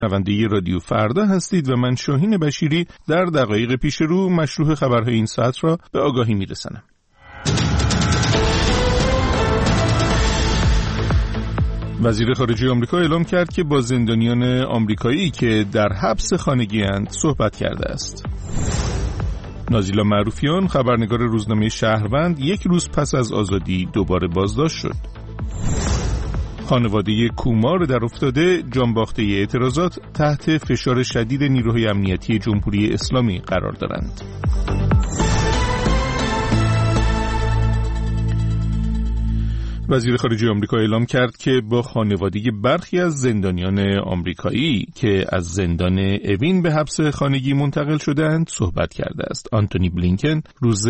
شنونده رادیو فردا هستید و من شاهین بشیری در دقایق پیش رو مشروع خبرهای این ساعت را به آگاهی میرسانم. وزیر خارجه آمریکا اعلام کرد که با زندانیان آمریکایی که در حبس خانگی‌اند صحبت کرده است. نازیلا معروفیان، خبرنگار روزنامه شهروند، یک روز پس از آزادی دوباره بازداشت شد. خانواده کومار در افتاده جانباخته اعتراضات تحت فشار شدید نیروهای امنیتی جمهوری اسلامی قرار دارند. وزیر خارجه آمریکا اعلام کرد که با خانواده برخی از زندانیان آمریکایی که از زندان اوین به حبس خانگی منتقل شدند صحبت کرده است. آنتونی بلینکن روز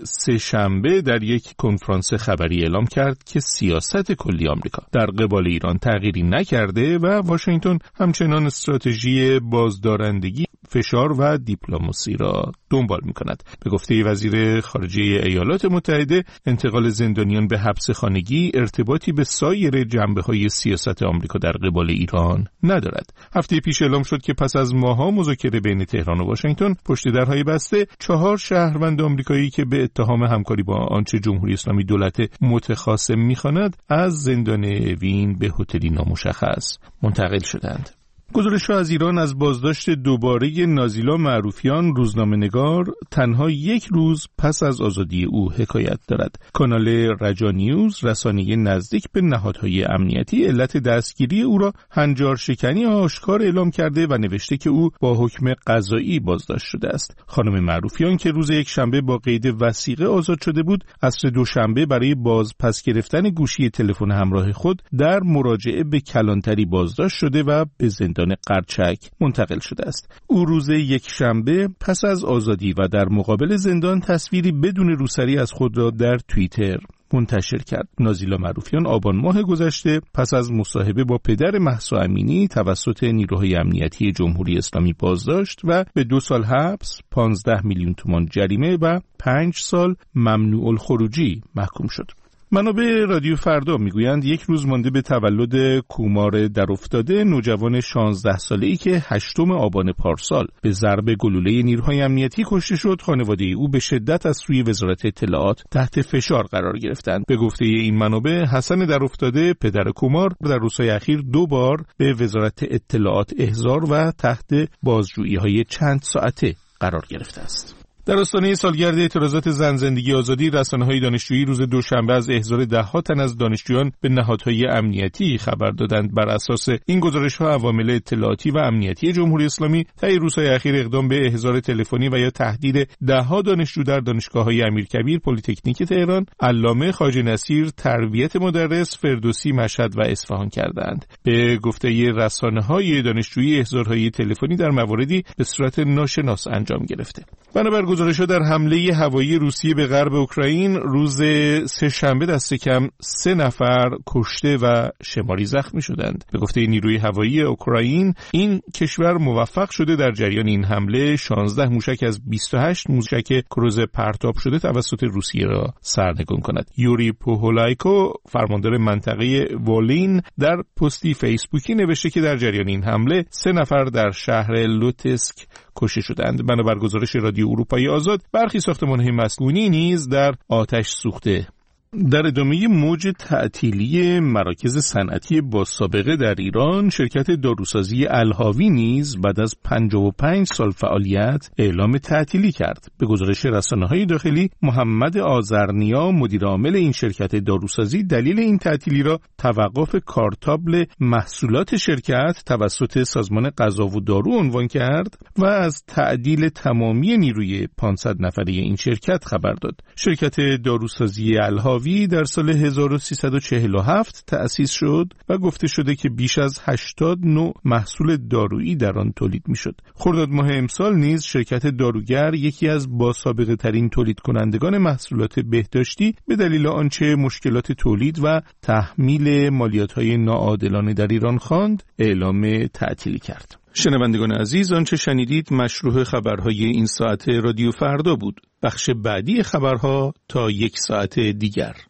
سه‌شنبه در یک کنفرانس خبری اعلام کرد که سیاست کلی آمریکا در قبال ایران تغییری نکرده و واشنگتن همچنان استراتژی بازدارندگی، فشار و دیپلماسی را دنبال می‌کند. به گفته وزیر خارجه ایالات متحده، انتقال زندانیان به حبس خانگی ارتباطی به سایر جنبه‌های سیاست آمریکا در قبال ایران ندارد. هفته پیش اعلام شد که پس از ماه‌ها مذاکره بین تهران و واشنگتن، پشت درهای بسته 4 شهروند آمریکایی که به اتهام همکاری با آنچه جمهوری اسلامی دولت متخاصم می‌خواند از زندان اوین به هتلی نامشخص منتقل شدند. گزارش‌ها از ایران از بازداشت دوباره نازیلا معروفیان، روزنامه‌نگار، تنها یک روز پس از آزادی او حکایت دارد. کانال رجا نیوز، رسانه نزدیک به نهادهای امنیتی، علت دستگیری او را هنجار شکنی آشکار اعلام کرده و نوشته که او با حکم قضایی بازداشت شده است. خانم معروفیان که روز یکشنبه با قید وثیقه آزاد شده بود، عصر دوشنبه برای پس گرفتن گوشی تلفن همراه خود در مراجعه به کلانتری بازداشت شده و به زندان قرچک منتقل شده است. او روز یکشنبه پس از آزادی و در مقابل زندان تصویری بدون روسری از خود را در توییتر منتشر کرد. نازیلا معروفیان آبان ماه گذشته پس از مصاحبه با پدر مهسا امینی توسط نیروهای امنیتی جمهوری اسلامی بازداشت و به 2 سال حبس، 15 میلیون تومان جریمه و 5 سال ممنوع الخروجی محکوم شد. منابع رادیو فردا میگویند یک روز مانده به تولد کومار در افتاده، نوجوان 16 ساله‌ای که 8 آبان پارسال به ضرب گلوله نیروهای امنیتی کشته شد، خانواده او به شدت از سوی وزارت اطلاعات تحت فشار قرار گرفتند. به گفته این منابع، حسن در افتاده، پدر کومار، در روزهای اخیر 2 بار به وزارت اطلاعات احضار و تحت بازجویی‌های چند ساعته قرار گرفته است. در آستانه سالگرد اعتراضات زن زندگی آزادی، رسانه‌های دانشجویی روز دوشنبه از احضار 10 تن از دانشجویان به نهادهای امنیتی خبر دادند. بر اساس این گزارش‌ها، عوامل اطلاعاتی و امنیتی جمهوری اسلامی طی روزهای اخیر اقدام به احضار تلفنی و یا تهدید 10 دانشجو در دانشگاه‌های امیرکبیر، پلی‌تکنیک تهران، علامه، خواجه نصیر، تربیت مدرس، فردوسی، مشهد و اصفهان کردند. به گفته رسانه‌های دانشجویی، احضارهای تلفنی در مواردی به صورت ناشناس انجام گرفته. بنابر گزارش‌ها در حمله هوایی روسیه به غرب اوکراین روز سه‌شنبه دست کم 3 نفر کشته و شماری زخمی شدند. به گفته نیروی هوایی اوکراین، این کشور موفق شده در جریان این حمله 16 موشک از 28 موشک کروز پرتاب شده توسط روسیه را سرنگون کند. یوری پوهولایکو، فرماندار منطقه وولین، در پستی فیسبوکی نوشته که در جریان این حمله 3 نفر در شهر لوتسک کشته شدند. بنابر گزارش رادیو اروپایی آزاد، برخی ساختمان‌های مسکونی نیز در آتش سوخته. در ادامه موج تعطیلی مراکز صنعتی با سابقه در ایران، شرکت داروسازی الهاوی نیز بعد از 55 سال فعالیت اعلام تعطیلی کرد. به گزارش رسانه‌های داخلی، محمد آذرنیا، مدیر عامل این شرکت داروسازی، دلیل این تعطیلی را توقف کارتابل محصولات شرکت توسط سازمان غذا و دارو عنوان کرد و از تعدیل تمامی نیروی 500 نفره این شرکت خبر داد. شرکت داروسازی الهاوی در سال 1347 تأسیس شد و گفته شده که بیش از 80 نوع محصول دارویی در آن تولید می‌شد. خرداد ماه امسال نیز شرکت داروگر، یکی از باسابقه ترین تولید کنندگان محصولات بهداشتی، به دلیل آنچه مشکلات تولید و تحمیل مالیات‌های ناعادلانه در ایران خواند، اعلام تعطیلی کرد. شنوندگان عزیز، آنچه شنیدید مشروع خبرهای این ساعت رادیو فردا بود. بخش بعدی خبرها تا 1 ساعت دیگر.